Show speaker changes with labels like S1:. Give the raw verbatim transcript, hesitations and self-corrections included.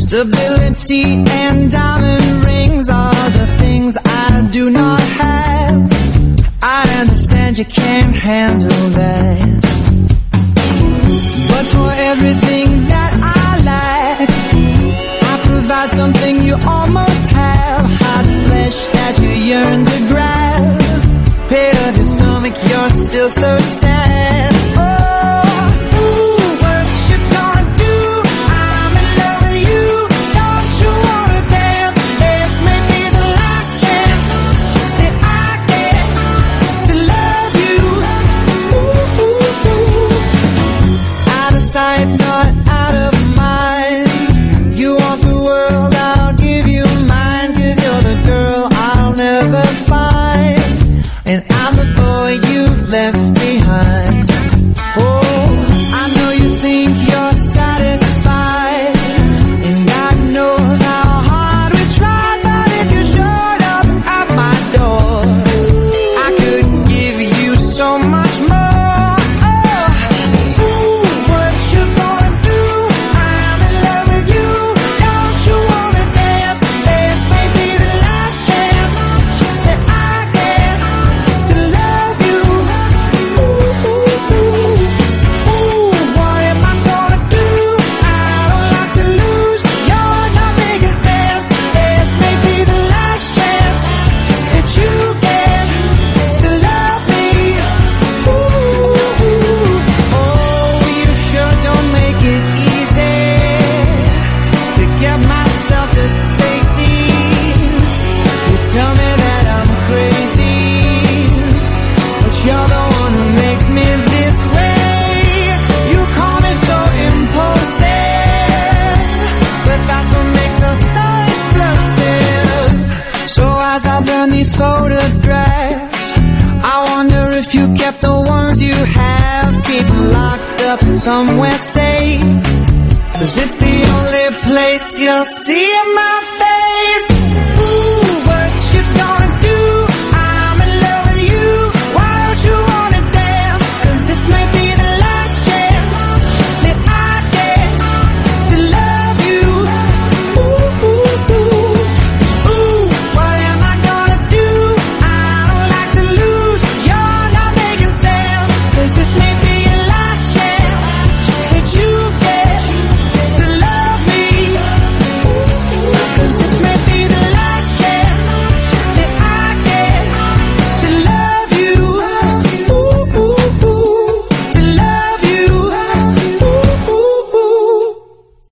S1: Stability and diamond rings are the things I do not have. I understand you can't handle that, but for everything that I lack, I provide something you almost have. Hot flesh that you yearn to grab. Pit of your stomach, you're still so sad. Oh, ooh, what you gonna do? I'm in love with you. Don't you wanna dance? This may be the last chance that I get to love you. Ooh, ooh, ooh. Out of sight, not out of mind. You want the world, I'll give you mine. 'Cause you're the girl I'll never find, and I'm the boy you've left behind. Oh, I know you think you're satisfied, and God knows how hard we tried. But if you showed up at my door, I could give you so much more. Oh, ooh, what you gonna do? I'm in love with you. Don't you wanna dance? This may be the last chance that I get to love you. Ooh, ooh, ooh, ooh, what am I gonna do? I don't like to lose. You're not making sense. This may be the last chance that you get to love me. Ooh, oh, you sure don't make it easy to get myself to safety. You tell me that I'm crazy, but you're the one who makes me this way. You call me so impulsive, but that's what makes us so explosive. So as I burn these photographs, I wonder if you kept the ones you have. Keep them locked up somewhere safe, 'cause it's the only place you'll see my face. Ooh.